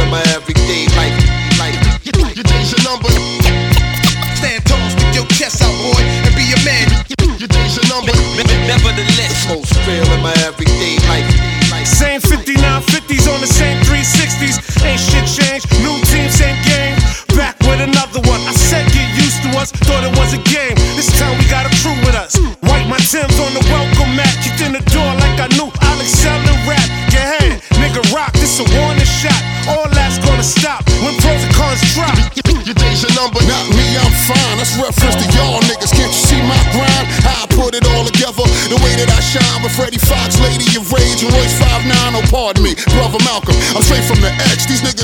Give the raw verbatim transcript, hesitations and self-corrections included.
in my everyday life. Life. Your day's your number. Stand tall, stick your chest out, boy, and be a man. Your day's your number. Nevertheless, Most real in my everyday life. Same fifty-nine fifties on the same three sixties. Ain't shit changed, new team, same game. Back with another one. I said get used to us, thought it was a game. This time we got a crew with us. Wipe my Timbs on the welcome mat. Kicked in the door like I knew I'll excel in rap. Get ahead, nigga rock, this a warning shot. All that's gonna stop when pros and cons drop. Your day's your number. Not me, I'm fine. That's reference to y'all niggas. Can't you see my grind? How I put it all together. The way that I shine with Freddie Fox, Lady of Rage, and Royce five nine. Oh, pardon me, brother Malcolm. I'm straight from the X. These niggas